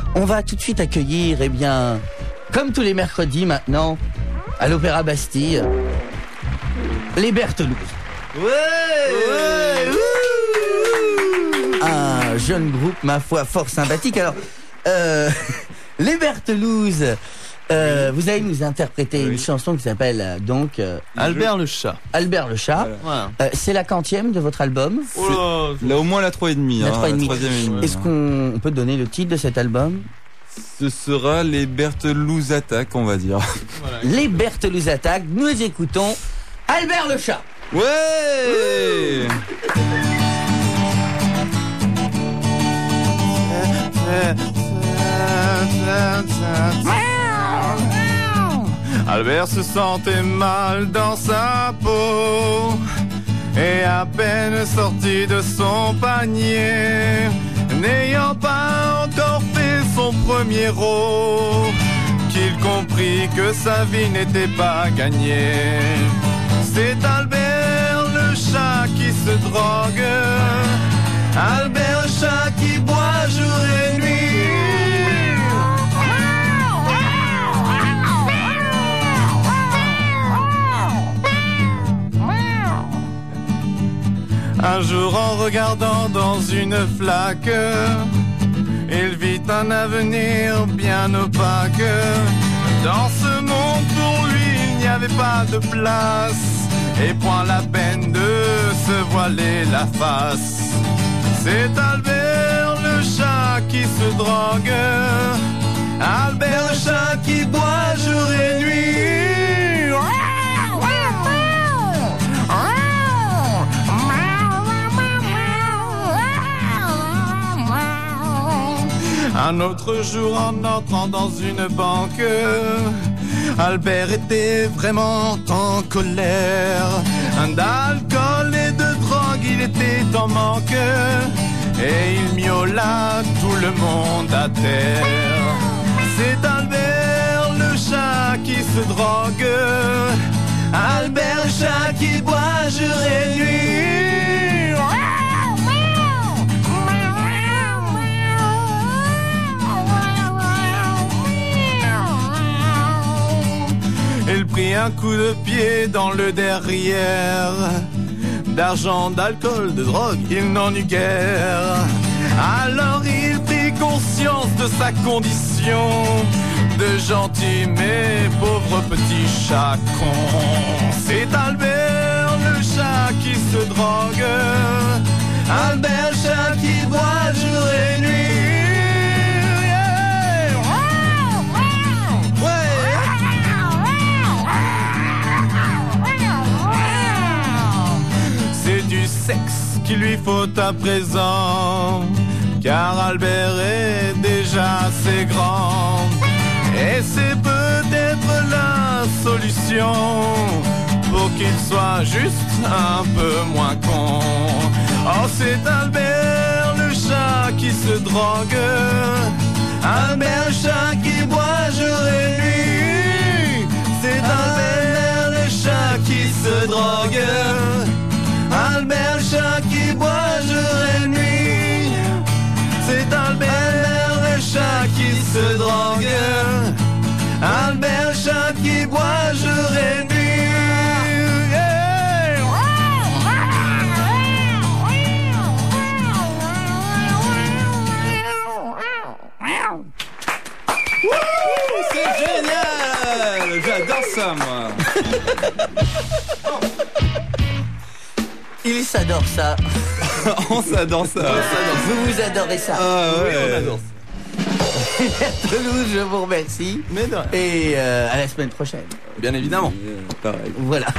On va tout de suite accueillir, eh bien, comme tous les mercredis maintenant, à l'Opéra Bastille, les Bertelouzes. Ouais. Un jeune groupe, ma foi, fort sympathique. Alors, les Bertelouzes, vous allez nous interpréter une chanson qui s'appelle Albert le chat. Albert le chat. Voilà. C'est la quantième de votre album. Là au moins la 3,5. La 3,5. Troisième et demie. Est-ce qu'on peut donner le titre de cet album? Ce sera les Bertelouzes Attack, on va dire. Voilà. Les Bertelouzes Attack. Nous écoutons Albert le chat. Ouais. Albert se sentait mal dans sa peau et à peine sorti de son panier, n'ayant pas encore fait son premier rôle, qu'il comprit que sa vie n'était pas gagnée. C'est Albert le chat qui se drogue, Albert le chat qui boit jour et nuit. Un jour en regardant dans une flaque, il vit un avenir bien opaque. Dans ce monde pour lui il n'y avait pas de place, et point la peine de se voiler la face. C'est Albert le chat qui se drogue, Albert le chat qui boit jour et nuit. Un autre jour en entrant dans une banque, Albert était vraiment en colère. D'alcool et de drogue il était en manque, et il miaula tout le monde à terre. C'est Albert le chat qui se drogue, Albert le chat qui boit jour et nuit. Il prit un coup de pied dans le derrière. D'argent, d'alcool, de drogue, il n'en eut guère. Alors il prit conscience de sa condition de gentil mais pauvre petit chat con. C'est Albert le chat qui se drogue, Albert le chat qui boit jour et nuit. Du sexe qu'il lui faut à présent, car Albert est déjà assez grand, et c'est peut-être la solution pour qu'il soit juste un peu moins con. Oh, c'est Albert le chat qui se drogue, Albert le chat qui boit jour et nuit. C'est Albert le chat qui se drogue, Albert le chat qui boit jour et nuit. C'est Albert le chat qui se drogue, Albert le chat qui boit jour et nuit. C'est génial. J'adore ça, moi. Ils s'adorent ça. On s'adore ça. Vous adorez ça. Ah ouais. Oui, on adore ça. Bertelouzes, je vous remercie. Mais non. Et à la semaine prochaine. Bien évidemment. Pareil. Voilà.